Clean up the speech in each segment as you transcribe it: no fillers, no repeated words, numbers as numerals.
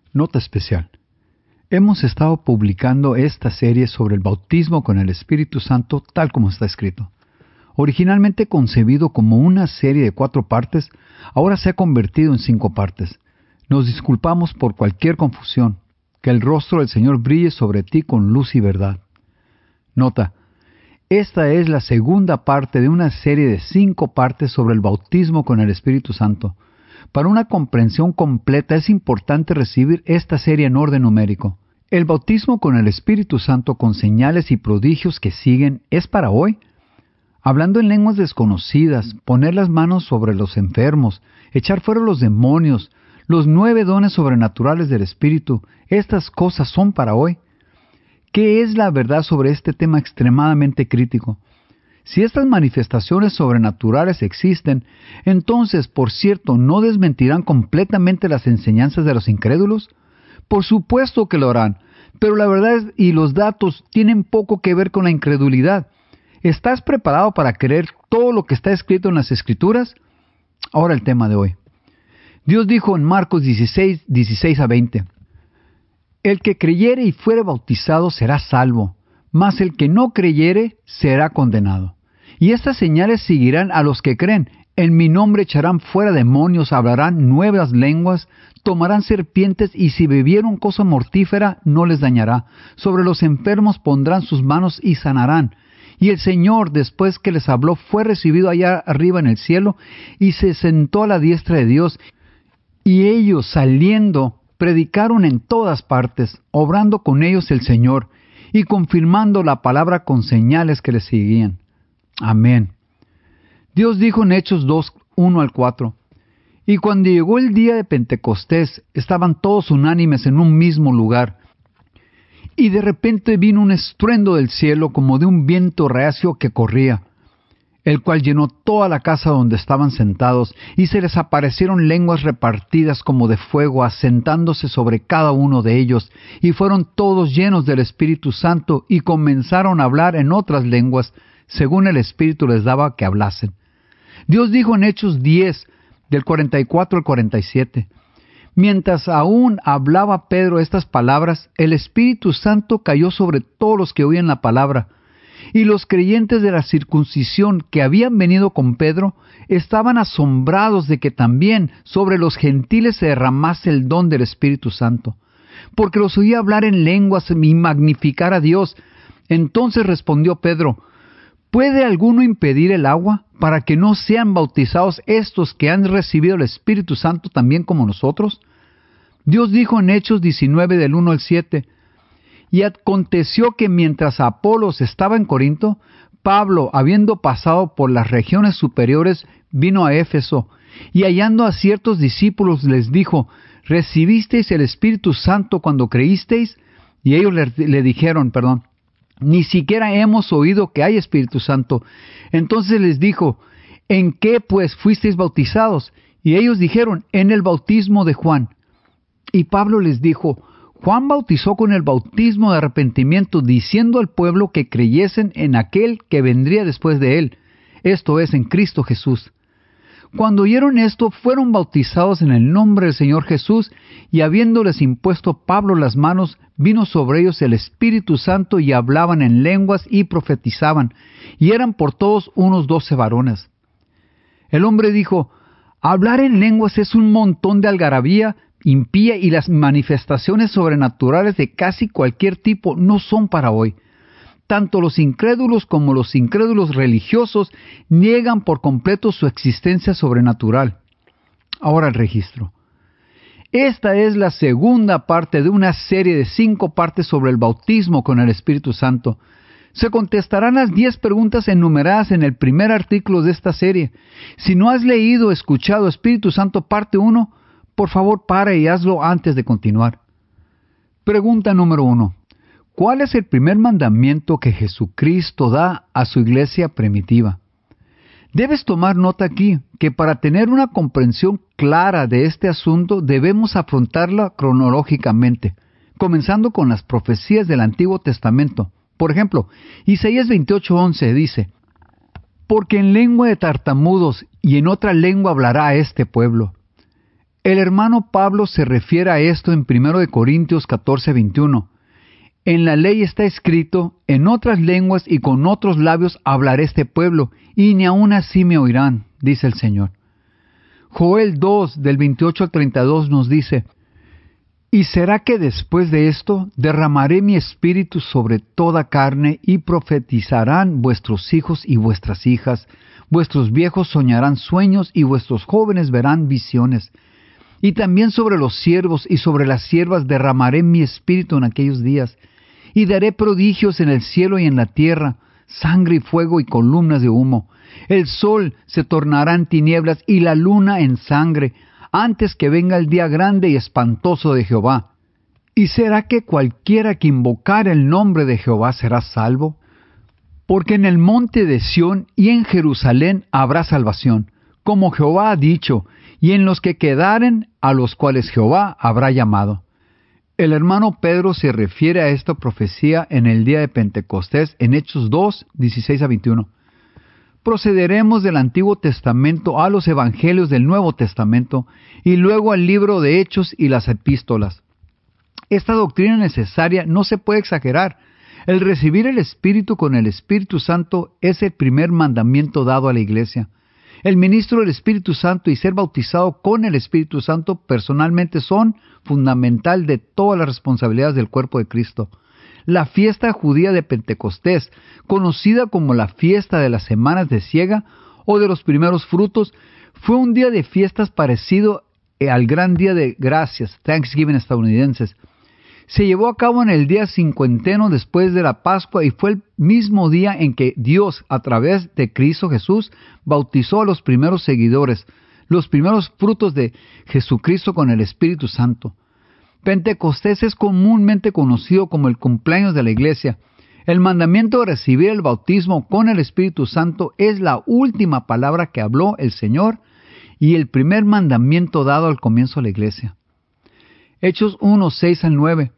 Nota especial. Hemos estado publicando esta serie sobre el bautismo con el Espíritu Santo tal como está escrito. Originalmente concebido como una serie de 4 partes, ahora se ha convertido en 5 partes. Nos disculpamos por cualquier confusión. Que el rostro del Señor brille sobre ti con luz y verdad. Nota. Esta es la segunda parte de una serie de 5 partes sobre el bautismo con el Espíritu Santo. Para una comprensión completa es importante recibir esta serie en orden numérico. El bautismo con el Espíritu Santo con señales y prodigios que siguen es para hoy. Hablando en lenguas desconocidas, poner las manos sobre los enfermos, echar fuera los demonios, los 9 dones sobrenaturales del Espíritu, estas cosas son para hoy. ¿Qué es la verdad sobre este tema extremadamente crítico? Si estas manifestaciones sobrenaturales existen, entonces, por cierto, ¿no desmentirán completamente las enseñanzas de los incrédulos? Por supuesto que lo harán, pero la verdad y los datos tienen poco que ver con la incredulidad. ¿Estás preparado para creer todo lo que está escrito en las Escrituras? Ahora el tema de hoy. Dios dijo en Marcos 16, 16 a 20, «El que creyere y fuere bautizado será salvo, mas el que no creyere será condenado. Y estas señales seguirán a los que creen. En mi nombre echarán fuera demonios, hablarán nuevas lenguas, tomarán serpientes, y si bebieron cosa mortífera no les dañará. Sobre los enfermos pondrán sus manos y sanarán». Y el Señor, después que les habló, fue recibido allá arriba en el cielo, y se sentó a la diestra de Dios. Y ellos, saliendo, predicaron en todas partes, obrando con ellos el Señor, y confirmando la palabra con señales que les seguían. Amén. Dios dijo en Hechos 2, 1 al 4, «Y cuando llegó el día de Pentecostés, estaban todos unánimes en un mismo lugar. Y de repente vino un estruendo del cielo como de un viento reacio que corría, el cual llenó toda la casa donde estaban sentados, y se les aparecieron lenguas repartidas como de fuego, asentándose sobre cada uno de ellos, y fueron todos llenos del Espíritu Santo, y comenzaron a hablar en otras lenguas, según el Espíritu les daba que hablasen». Dios dijo en Hechos 10, del 44 al 47, «Mientras aún hablaba Pedro estas palabras, el Espíritu Santo cayó sobre todos los que oían la palabra. Y los creyentes de la circuncisión que habían venido con Pedro estaban asombrados de que también sobre los gentiles se derramase el don del Espíritu Santo, porque los oía hablar en lenguas y magnificar a Dios. Entonces respondió Pedro, ¿puede alguno impedir el agua para que no sean bautizados estos que han recibido el Espíritu Santo también como nosotros? Dios dijo en Hechos 19 del 1 al 7, «Y aconteció que mientras Apolos estaba en Corinto, Pablo, habiendo pasado por las regiones superiores, vino a Éfeso, y hallando a ciertos discípulos les dijo, ¿recibisteis el Espíritu Santo cuando creísteis? Y ellos le dijeron, ni siquiera hemos oído que hay Espíritu Santo. Entonces les dijo, ¿en qué pues fuisteis bautizados? Y ellos dijeron, en el bautismo de Juan. Y Pablo les dijo, Juan bautizó con el bautismo de arrepentimiento, diciendo al pueblo que creyesen en aquel que vendría después de él, esto es, en Cristo Jesús. Cuando oyeron esto, fueron bautizados en el nombre del Señor Jesús, y habiéndoles impuesto Pablo las manos, vino sobre ellos el Espíritu Santo, y hablaban en lenguas y profetizaban, y eran por todos unos 12 varones. El hombre dijo, hablar en lenguas es un montón de algarabía impía, y las manifestaciones sobrenaturales de casi cualquier tipo no son para hoy. Tanto los incrédulos como los incrédulos religiosos niegan por completo su existencia sobrenatural. Ahora el registro. Esta es la segunda parte de una serie de 5 partes sobre el bautismo con el Espíritu Santo. Se contestarán las 10 preguntas enumeradas en el primer artículo de esta serie. Si no has leído o escuchado Espíritu Santo parte 1, por favor para y hazlo antes de continuar. Pregunta número 1. ¿Cuál es el primer mandamiento que Jesucristo da a su iglesia primitiva? Debes tomar nota aquí que para tener una comprensión clara de este asunto debemos afrontarla cronológicamente, comenzando con las profecías del Antiguo Testamento. Por ejemplo, Isaías 28:11 dice, «Porque en lengua de tartamudos y en otra lengua hablará a este pueblo». El hermano Pablo se refiere a esto en 1 Corintios 14:21. En la ley está escrito, en otras lenguas y con otros labios hablaré este pueblo, y ni aun así me oirán, dice el Señor. Joel 2, del 28 al 32 nos dice, «Y será que después de esto derramaré mi espíritu sobre toda carne, y profetizarán vuestros hijos y vuestras hijas, vuestros viejos soñarán sueños, y vuestros jóvenes verán visiones. Y también sobre los siervos y sobre las siervas derramaré mi espíritu en aquellos días, y daré prodigios en el cielo y en la tierra, sangre y fuego y columnas de humo. El sol se tornará en tinieblas y la luna en sangre, antes que venga el día grande y espantoso de Jehová. ¿Y será que cualquiera que invocare el nombre de Jehová será salvo? Porque en el monte de Sión y en Jerusalén habrá salvación, como Jehová ha dicho, y en los que quedaren, a los cuales Jehová habrá llamado». El hermano Pedro se refiere a esta profecía en el día de Pentecostés en Hechos 2, 16 a 21. Procederemos del Antiguo Testamento a los Evangelios del Nuevo Testamento y luego al libro de Hechos y las epístolas. Esta doctrina necesaria no se puede exagerar. El recibir el Espíritu con el Espíritu Santo es el primer mandamiento dado a la Iglesia. El ministro del Espíritu Santo y ser bautizado con el Espíritu Santo personalmente son fundamental de todas las responsabilidades del cuerpo de Cristo. La fiesta judía de Pentecostés, conocida como la fiesta de las semanas de siega o de los primeros frutos, fue un día de fiestas parecido al gran día de gracias, Thanksgiving estadounidenses. Se llevó a cabo en el día cincuenteno después de la Pascua y fue el mismo día en que Dios, a través de Cristo Jesús, bautizó a los primeros seguidores, los primeros frutos de Jesucristo con el Espíritu Santo. Pentecostés es comúnmente conocido como el cumpleaños de la Iglesia. El mandamiento de recibir el bautismo con el Espíritu Santo es la última palabra que habló el Señor y el primer mandamiento dado al comienzo de la Iglesia. Hechos 1, 6 al 9.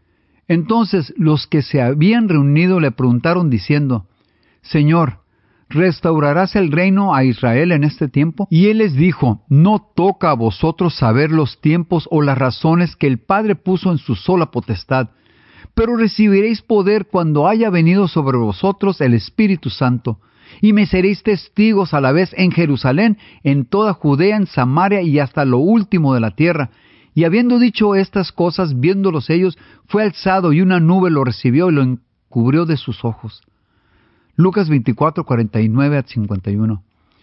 Entonces los que se habían reunido le preguntaron diciendo, «Señor, ¿restaurarás el reino a Israel en este tiempo?» Y él les dijo, «No toca a vosotros saber los tiempos o las razones que el Padre puso en su sola potestad, pero recibiréis poder cuando haya venido sobre vosotros el Espíritu Santo, y me seréis testigos a la vez en Jerusalén, en toda Judea, en Samaria y hasta lo último de la tierra». Y habiendo dicho estas cosas, viéndolos ellos, fue alzado y una nube lo recibió y lo encubrió de sus ojos. Lucas 24, 49 a 51.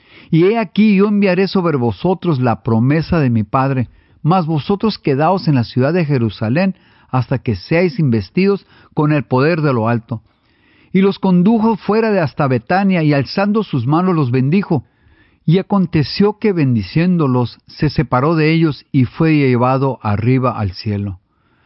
Y he aquí yo enviaré sobre vosotros la promesa de mi Padre, mas vosotros quedaos en la ciudad de Jerusalén hasta que seáis investidos con el poder de lo alto. Y los condujo fuera de hasta Betania y alzando sus manos los bendijo. Y aconteció que bendiciéndolos, se separó de ellos y fue llevado arriba al cielo.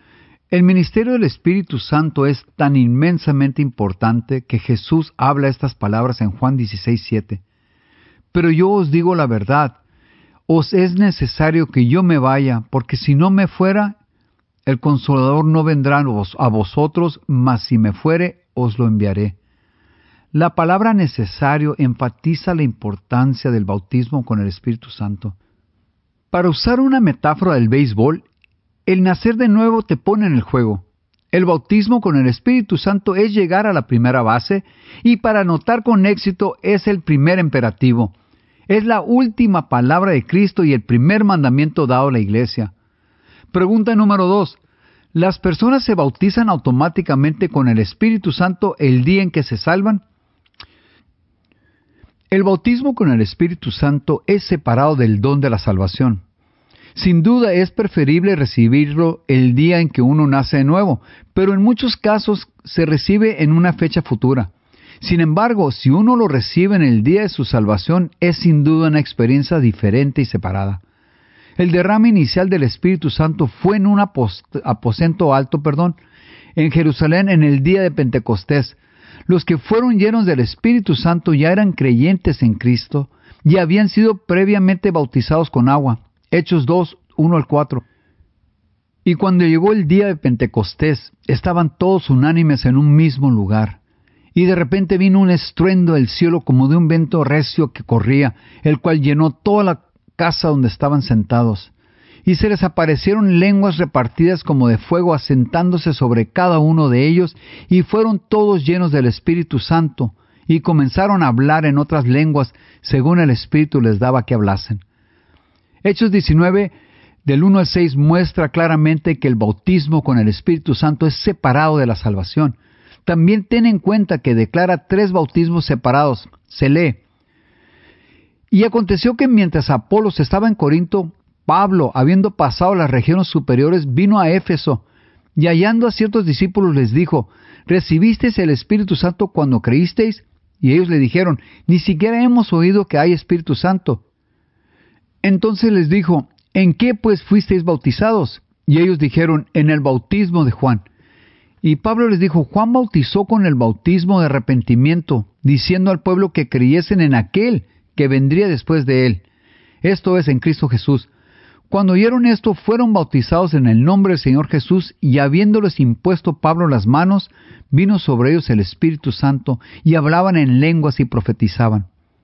El ministerio del Espíritu Santo es tan inmensamente importante que Jesús habla estas palabras en Juan 16:7. Pero yo os digo la verdad, os es necesario que yo me vaya, porque si no me fuera, el Consolador no vendrá a vosotros, mas si me fuere, os lo enviaré. La palabra necesario enfatiza la importancia del bautismo con el Espíritu Santo. Para usar una metáfora del béisbol, el nacer de nuevo te pone en el juego. El bautismo con el Espíritu Santo es llegar a la primera base y para anotar con éxito es el primer imperativo. Es la última palabra de Cristo y el primer mandamiento dado a la Iglesia. Pregunta número 2. ¿Las personas se bautizan automáticamente con el Espíritu Santo el día en que se salvan? El bautismo con el Espíritu Santo es separado del don de la salvación. Sin duda es preferible recibirlo el día en que uno nace de nuevo, pero en muchos casos se recibe en una fecha futura. Sin embargo, si uno lo recibe en el día de su salvación, es sin duda una experiencia diferente y separada. El derrame inicial del Espíritu Santo fue en un aposento alto, en Jerusalén en el día de Pentecostés. Los que fueron llenos del Espíritu Santo ya eran creyentes en Cristo y habían sido previamente bautizados con agua. Hechos 2, 1 al 4. Y cuando llegó el día de Pentecostés, estaban todos unánimes en un mismo lugar. Y de repente vino un estruendo del cielo como de un viento recio que corría, el cual llenó toda la casa donde estaban sentados. Y se les aparecieron lenguas repartidas como de fuego, asentándose sobre cada uno de ellos, y fueron todos llenos del Espíritu Santo, y comenzaron a hablar en otras lenguas, según el Espíritu les daba que hablasen. Hechos 19, del 1 al 6, muestra claramente que el bautismo con el Espíritu Santo es separado de la salvación. También ten en cuenta que declara 3 bautismos separados. Se lee: y aconteció que mientras Apolos estaba en Corinto, Pablo, habiendo pasado las regiones superiores, vino a Éfeso, y hallando a ciertos discípulos les dijo: ¿recibisteis el Espíritu Santo cuando creísteis? Y ellos le dijeron: ni siquiera hemos oído que hay Espíritu Santo. Entonces les dijo: ¿en qué pues fuisteis bautizados? Y ellos dijeron: en el bautismo de Juan. Y Pablo les dijo: Juan bautizó con el bautismo de arrepentimiento, diciendo al pueblo que creyesen en aquel que vendría después de él, esto es, en Cristo Jesús. Cuando oyeron esto, fueron bautizados en el nombre del Señor Jesús, y habiéndoles impuesto Pablo las manos, vino sobre ellos el Espíritu Santo, y hablaban en lenguas y profetizaban.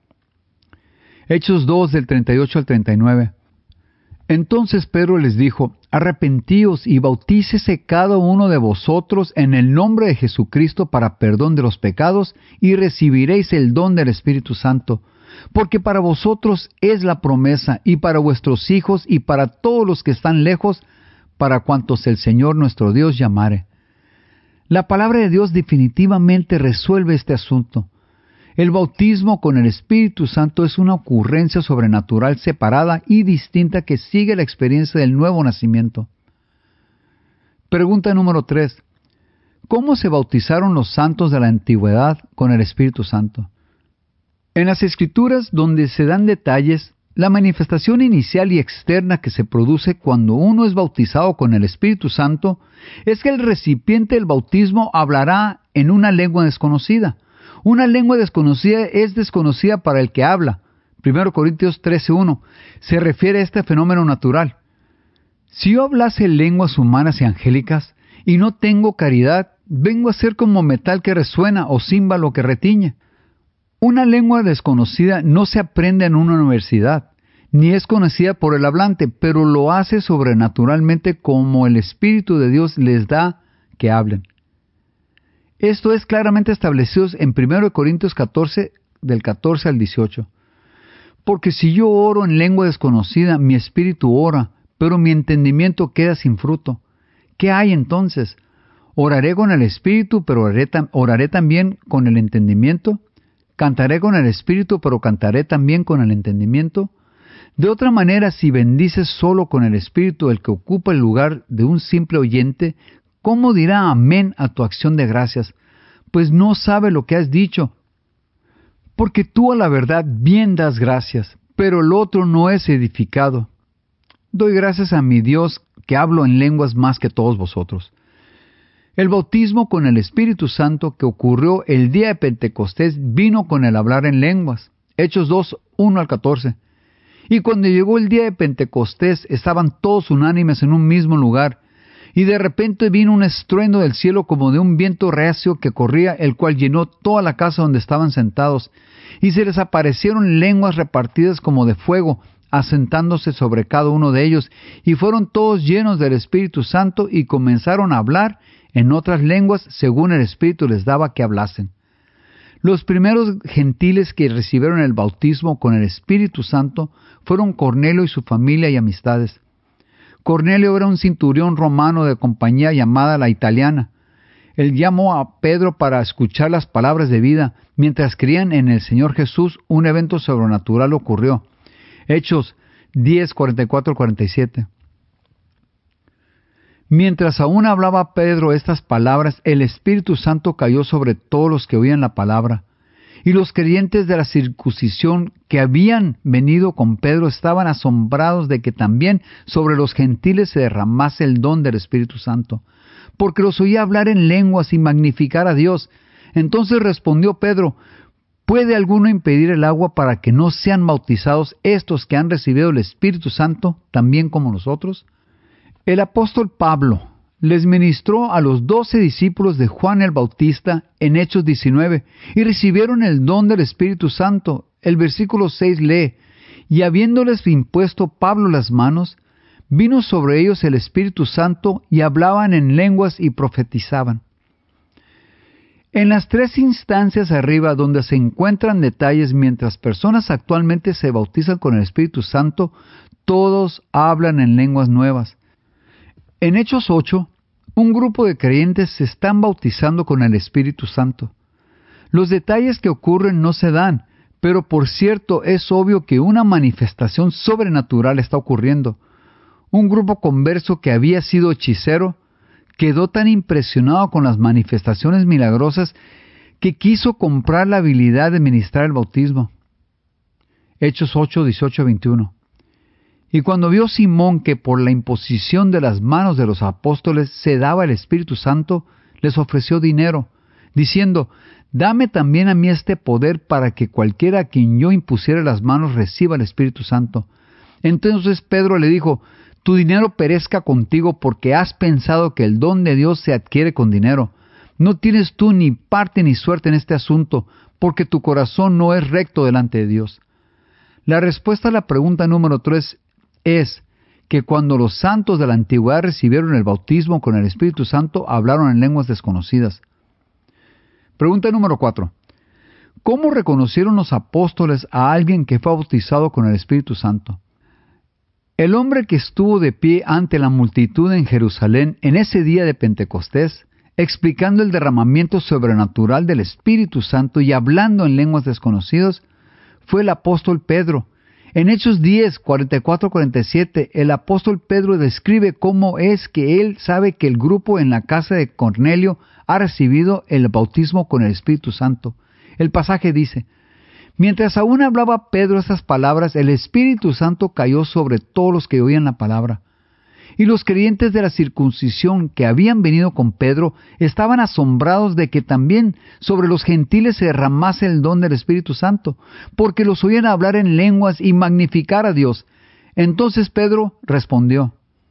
Hechos 2, del 38 al 39. Entonces Pedro les dijo: arrepentíos y bautícese cada uno de vosotros en el nombre de Jesucristo para perdón de los pecados, y recibiréis el don del Espíritu Santo. Porque para vosotros es la promesa, y para vuestros hijos, y para todos los que están lejos, para cuantos el Señor nuestro Dios llamare. La palabra de Dios definitivamente resuelve este asunto. El bautismo con el Espíritu Santo es una ocurrencia sobrenatural separada y distinta que sigue la experiencia del nuevo nacimiento. Pregunta número 3. ¿Cómo se bautizaron los santos de la antigüedad con el Espíritu Santo? En las Escrituras, donde se dan detalles, la manifestación inicial y externa que se produce cuando uno es bautizado con el Espíritu Santo es que el recipiente del bautismo hablará en una lengua desconocida. Una lengua desconocida es desconocida para el que habla. 1 Corintios 13:1 se refiere a este fenómeno natural. Si yo hablase lenguas humanas y angélicas y no tengo caridad, vengo a ser como metal que resuena o címbalo que retiñe. Una lengua desconocida no se aprende en una universidad, ni es conocida por el hablante, pero lo hace sobrenaturalmente como el Espíritu de Dios les da que hablen. Esto es claramente establecido en 1 Corintios 14, del 14 al 18. Porque si yo oro en lengua desconocida, mi espíritu ora, pero mi entendimiento queda sin fruto. ¿Qué hay entonces? ¿Oraré con el espíritu, pero oraré también con el entendimiento? ¿Cantaré con el espíritu, pero cantaré también con el entendimiento? De otra manera, si bendices solo con el espíritu el que ocupa el lugar de un simple oyente, ¿cómo dirá amén a tu acción de gracias? Pues no sabe lo que has dicho. Porque tú a la verdad bien das gracias, pero el otro no es edificado. Doy gracias a mi Dios que hablo en lenguas más que todos vosotros. El bautismo con el Espíritu Santo que ocurrió el día de Pentecostés vino con el hablar en lenguas. Hechos 2, 1 al 14. Y cuando llegó el día de Pentecostés, estaban todos unánimes en un mismo lugar. Y de repente vino un estruendo del cielo como de un viento recio que corría, el cual llenó toda la casa donde estaban sentados. Y se les aparecieron lenguas repartidas como de fuego, asentándose sobre cada uno de ellos. Y fueron todos llenos del Espíritu Santo y comenzaron a hablar en otras lenguas según el Espíritu les daba que hablasen. Los primeros gentiles que recibieron el bautismo con el Espíritu Santo fueron Cornelio y su familia y amistades. Cornelio era un centurión romano de compañía llamada La Italiana. Él llamó a Pedro para escuchar las palabras de vida. Mientras creían en el Señor Jesús, un evento sobrenatural ocurrió. Hechos 10, 44-47. Mientras aún hablaba Pedro estas palabras, el Espíritu Santo cayó sobre todos los que oían la palabra. Y los creyentes de la circuncisión que habían venido con Pedro estaban asombrados de que también sobre los gentiles se derramase el don del Espíritu Santo, porque los oía hablar en lenguas y magnificar a Dios. Entonces respondió Pedro: ¿puede alguno impedir el agua para que no sean bautizados estos que han recibido el Espíritu Santo también como nosotros? El apóstol Pablo les ministró a los 12 discípulos de Juan el Bautista en Hechos 19 y recibieron el don del Espíritu Santo. El versículo 6 lee: y habiéndoles impuesto Pablo las manos, vino sobre ellos el Espíritu Santo y hablaban en lenguas y profetizaban. En las tres instancias arriba donde se encuentran detalles mientras personas actualmente se bautizan con el Espíritu Santo, todos hablan en lenguas nuevas. En Hechos 8, un grupo de creyentes se están bautizando con el Espíritu Santo. Los detalles que ocurren no se dan, pero por cierto es obvio que una manifestación sobrenatural está ocurriendo. Un grupo converso que había sido hechicero quedó tan impresionado con las manifestaciones milagrosas que quiso comprar la habilidad de ministrar el bautismo. Hechos 8, 18-21. Y cuando vio Simón que por la imposición de las manos de los apóstoles se daba el Espíritu Santo, les ofreció dinero, diciendo: «Dame también a mí este poder para que cualquiera a quien yo impusiere las manos reciba el Espíritu Santo». Entonces Pedro le dijo: «Tu dinero perezca contigo porque has pensado que el don de Dios se adquiere con dinero. No tienes tú ni parte ni suerte en este asunto, porque tu corazón no es recto delante de Dios». La respuesta a la pregunta número 3 es que cuando los santos de la antigüedad recibieron el bautismo con el Espíritu Santo, hablaron en lenguas desconocidas. Pregunta número 4. ¿Cómo reconocieron los apóstoles a alguien que fue bautizado con el Espíritu Santo? El hombre que estuvo de pie ante la multitud en Jerusalén en ese día de Pentecostés, explicando el derramamiento sobrenatural del Espíritu Santo y hablando en lenguas desconocidas, fue el apóstol Pedro. En Hechos 10, 44-47, el apóstol Pedro describe cómo es que él sabe que el grupo en la casa de Cornelio ha recibido el bautismo con el Espíritu Santo. El pasaje dice: «Mientras aún hablaba Pedro estas palabras, el Espíritu Santo cayó sobre todos los que oían la palabra. Y los creyentes de la circuncisión que habían venido con Pedro estaban asombrados de que también sobre los gentiles se derramase el don del Espíritu Santo, porque los oían hablar en lenguas y magnificar a Dios. Entonces Pedro respondió: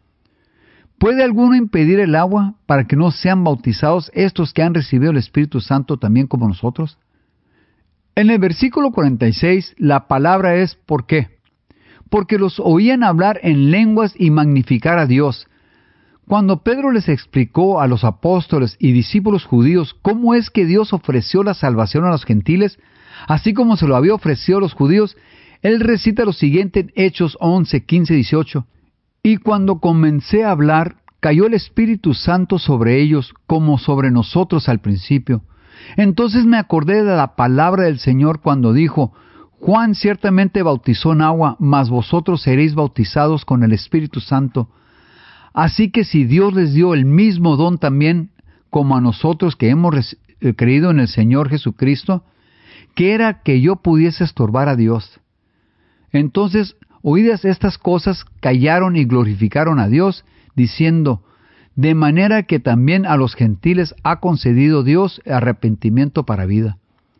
¿Puede alguno impedir el agua para que no sean bautizados estos que han recibido el Espíritu Santo también como nosotros? En el versículo 46, la palabra es ¿por qué? Porque los oían hablar en lenguas y magnificar a Dios. Cuando Pedro les explicó a los apóstoles y discípulos judíos cómo es que Dios ofreció la salvación a los gentiles, así como se lo había ofrecido a los judíos, él recita lo siguiente en Hechos 11, 15, 18. «Y cuando comencé a hablar, cayó el Espíritu Santo sobre ellos, como sobre nosotros al principio. Entonces me acordé de la palabra del Señor cuando dijo: Juan ciertamente bautizó en agua, mas vosotros seréis bautizados con el Espíritu Santo. Así que si Dios les dio el mismo don también, como a nosotros que hemos creído en el Señor Jesucristo, ¿qué era que yo pudiese estorbar a Dios?». Entonces, oídas estas cosas, callaron y glorificaron a Dios, diciendo: «De manera que también a los gentiles ha concedido Dios arrepentimiento para vida».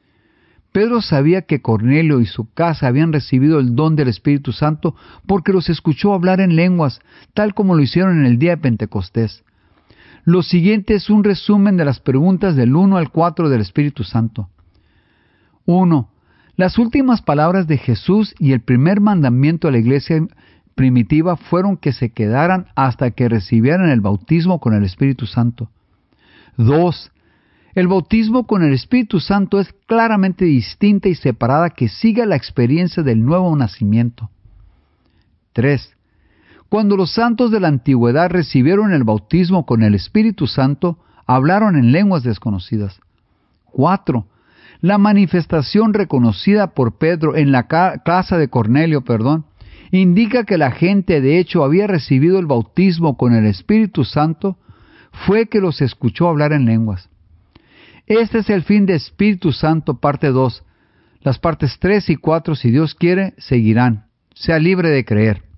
Pedro sabía que Cornelio y su casa habían recibido el don del Espíritu Santo porque los escuchó hablar en lenguas, tal como lo hicieron en el día de Pentecostés. Lo siguiente es un resumen de las preguntas del 1 al 4 del Espíritu Santo. 1. Las últimas palabras de Jesús y el primer mandamiento a la iglesia primitiva fueron que se quedaran hasta que recibieran el bautismo con el Espíritu Santo. 2. El bautismo con el Espíritu Santo es claramente distinta y separada que siga la experiencia del nuevo nacimiento. 3. Cuando los santos de la antigüedad recibieron el bautismo con el Espíritu Santo, hablaron en lenguas desconocidas. 4. La manifestación reconocida por Pedro en la casa de Cornelio, indica que la gente de hecho había recibido el bautismo con el Espíritu Santo, fue que los escuchó hablar en lenguas. Este es el fin de Espíritu Santo, parte 2. Las partes 3 y 4, si Dios quiere, seguirán. Sea libre de creer.